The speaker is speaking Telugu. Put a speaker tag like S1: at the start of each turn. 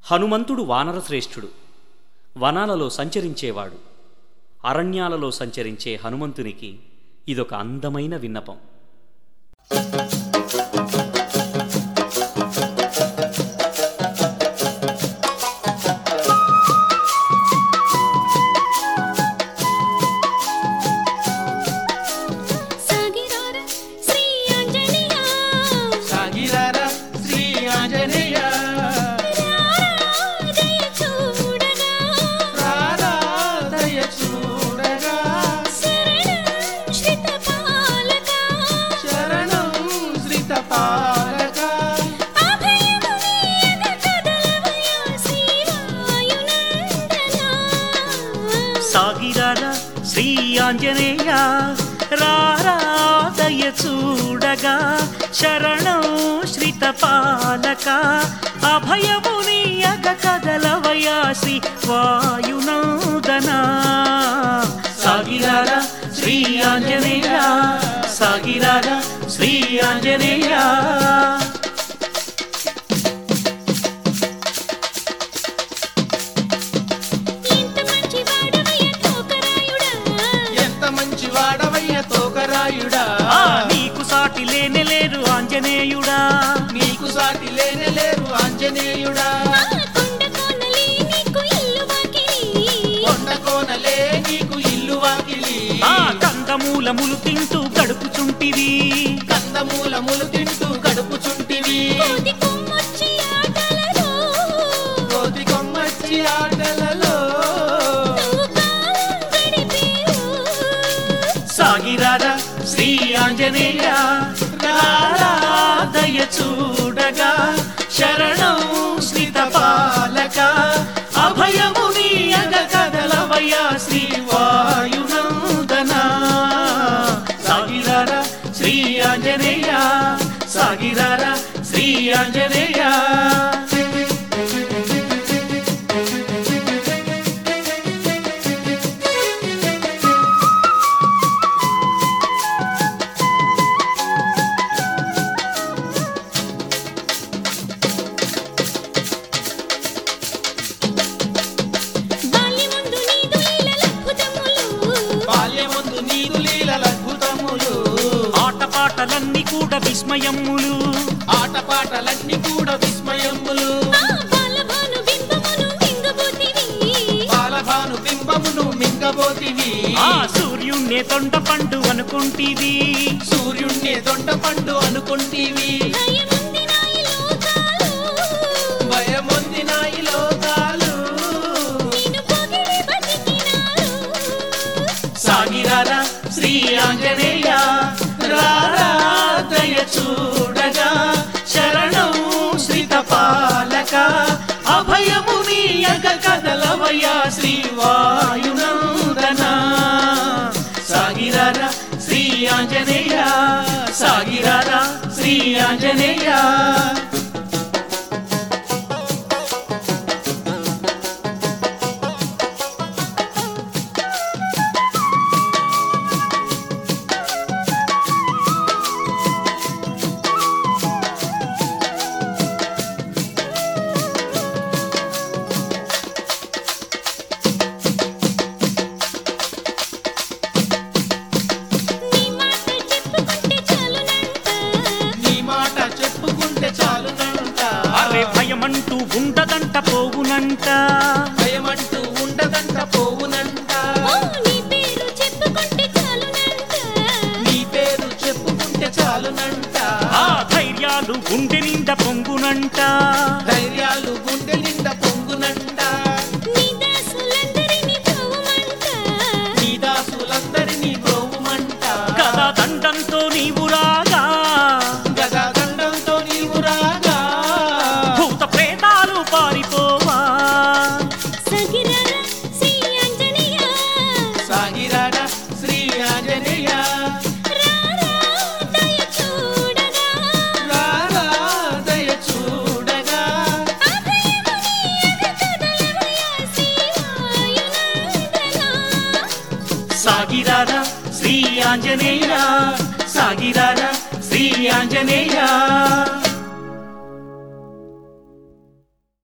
S1: హనుమంతుడు వానరశ్రేష్ఠుడు. వనాలలో సంచరించేవాడు. అరణ్యాలలో సంచరించే హనుమంతునికి ఇదొక అందమైన విన్నపం.
S2: సాగిరారా శ్రీ ఆంజనేయ రారా దయ చూడగా, శరణం శ్రిత పాలక అభయమునియగ కదలవయా శ్రీ వాయునందనా. సాగిరారా శ్రీ ఆంజనేయ, సాగిరారా శ్రీ ఆంజనేయ. నీకు సాటి లేనేలేరు ఆంజనేయుడా,
S3: నీకు సాటి లేనేలేరు ఆంజనేయుడా. కొండ కోనలే నీకు ఇల్లు వాకిలి,
S2: కందమూలములు తింటూ గడుపుచుంటివి,
S3: కందమూలములు తింటూ గడుపుచుంటివి. కోతి కొమ్మచ్చి ఆటలలో
S2: సాగిరారా శ్రీ ఆంజనేయ రారా దయ చూడగా, శరణం శ్రిత పాలక అభయమునియగ కదలవయా శ్రీ వాయునందనా. సాగిరారా శ్రీ ఆంజనేయ, సాగిరారా శ్రీ ఆంజనేయ. ఆటపాటలన్నీ కూడా విస్మయములు,
S3: ఆటపాటలన్నీ కూడా విస్మయములు. బాలభాను బింబమును మింగబోతివి,
S2: సూర్యుణ్ణే దొండ పండు అనుకుంటివి,
S3: సూర్యుణ్ణే దొండ పండు అనుకుంటివి. భయమొంది నాయి లోకాలు,
S2: సాగిరారా శ్రీ ఆంజనేయ రారా దయ చూడగా, శరణం శ్రిత పాలక అభయమునియగ కదలవయా శ్రీ వాయునందనా. సాగిరారా శ్రీ ఆంజనేయ, సాగిరారా శ్రీ ఆంజనేయ. భయమంటూ ఉండదంట పోవునంట,
S3: భయమంటూ ఉండదంట పోవునంట.
S2: నీ పేరు చెప్పుకుంటే చాలునంట. ధైర్యాలు గుండె నిండా పొంగునంట,
S3: ధైర్యాలు గుండె నిండా పొంగునంట. నీ దాసులందరినీ బ్రోవుమంట.
S2: గదా దండంతో నీవు రాగా,
S3: గదా దండంతో నీవు రాగా,
S2: భూత ప్రేతాలు పారిపోవా.
S3: సాగిరారా శ్రీ ఆంజనేయ,
S2: రారా దయ చూడగా, సాగిరారా శ్రీ ఆంజనేయ, సాగిరారా శ్రీ ఆంజనేయ.